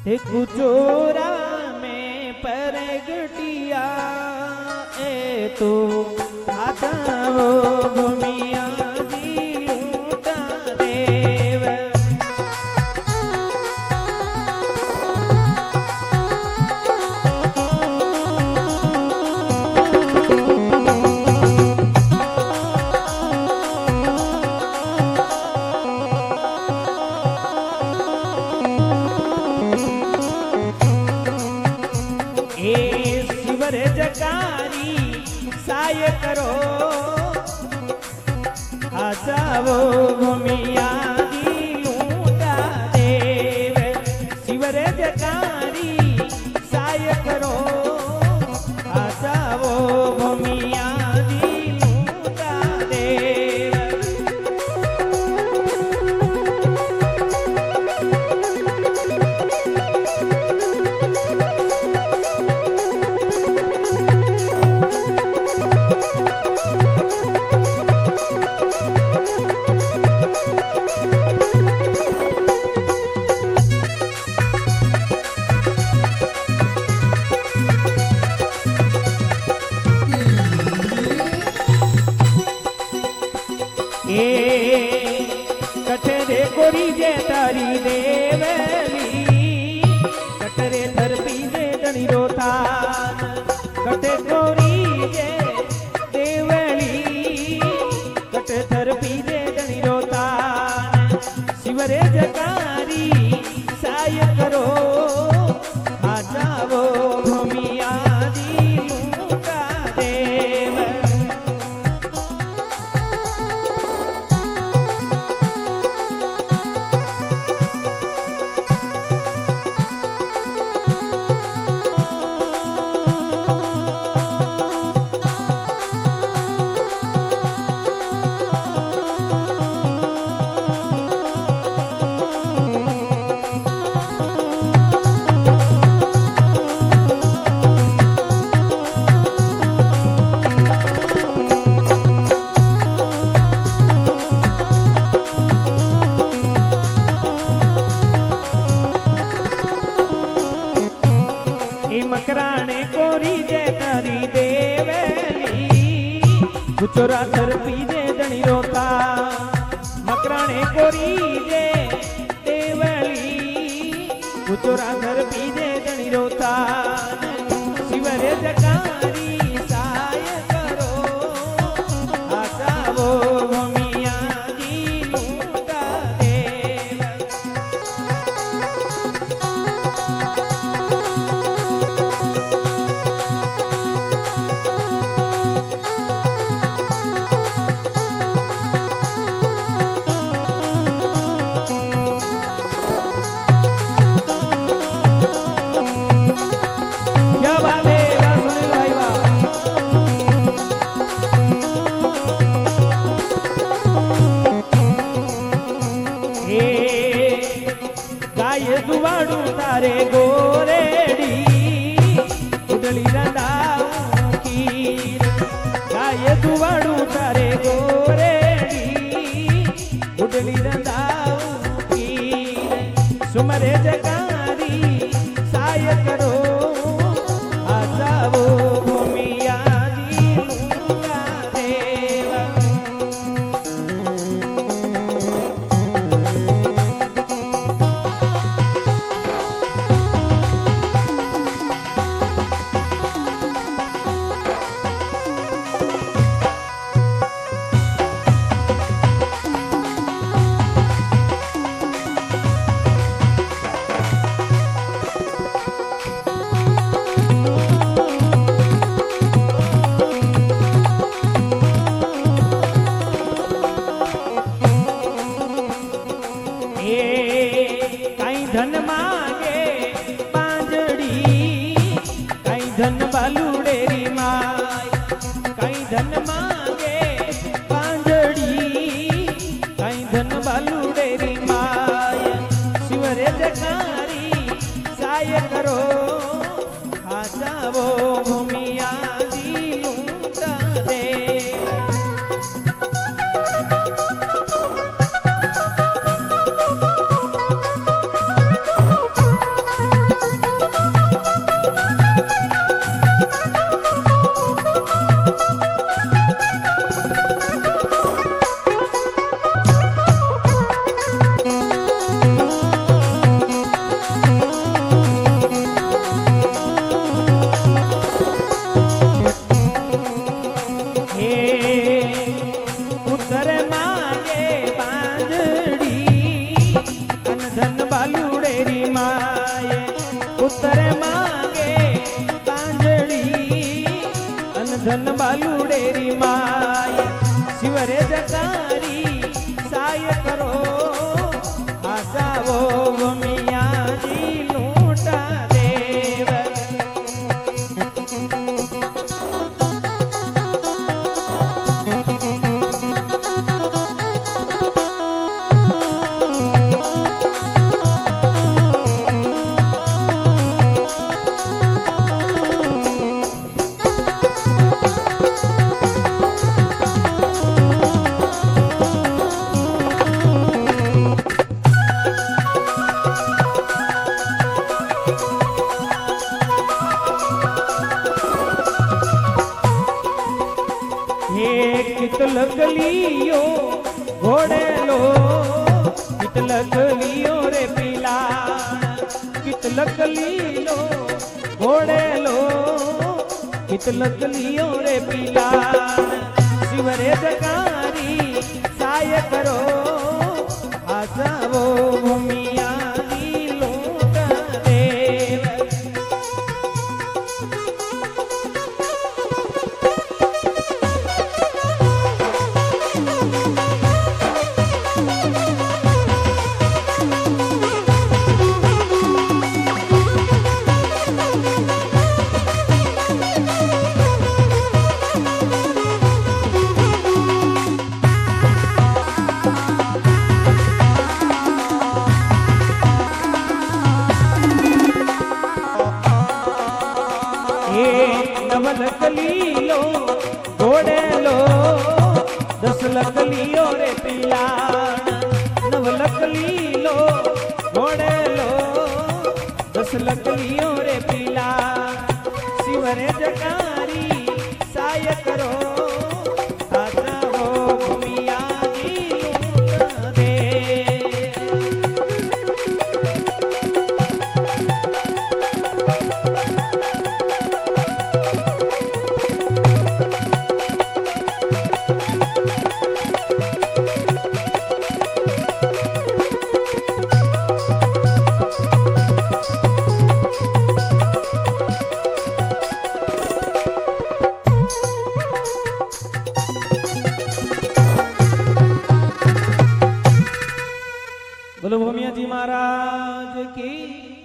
कुचोरा में परगटिया ए तो आता वो घूमिया जी लूटा देव। जगारी साय करो आजावो घूमिया दी लूटा देव। शिवरे जगारी साय करो आजावो घूमिया दी लूटा देव। कटरे गोरी जे तारी देवली कटरे धरती जे डणी रोतान। कटे गोरी जे देवली कट धरती जे डणी रोतान। शिवरे जगारी साय करो आ जावो घूमिया दी लूटा देव। मकराने कोरी जे तारी देवली गुचोरा धरती जे डणी रोता। मकराने कोरी जे देवली गुचोरा धरती जे डणी रोता। शिवरे जगारी साय करो आ जावो घूमिया दी लूटा देव। दुवाड़ू तारे गोरेडी उडली रंदाऊ कीर। गाय दुवाड़ू तारे गोरेडी उडली रंदाऊ कीर। सुमरे जगारी साय करो आ जावो घूमिया दी लूटा देव। माय शिवरे जकारी साय करो आसावो भूमिया जी लूटा देव लगलियो घोड़े लो कित लगलियो रे पीला कित लगलियो घोड़े लो कित लगलियो रे पीला शिवरे जकारी साय करो आसावो भूमिया दी लूटा देव लकलियो घोड़े लो 10 लकलियो रे पीला 9 लकलियो घोड़े लो 10 लकलियो रे पीला शिवरे जकारी साय करो आसावो भूमिया जी लूटा दे बोलो भूमिया जी महाराज की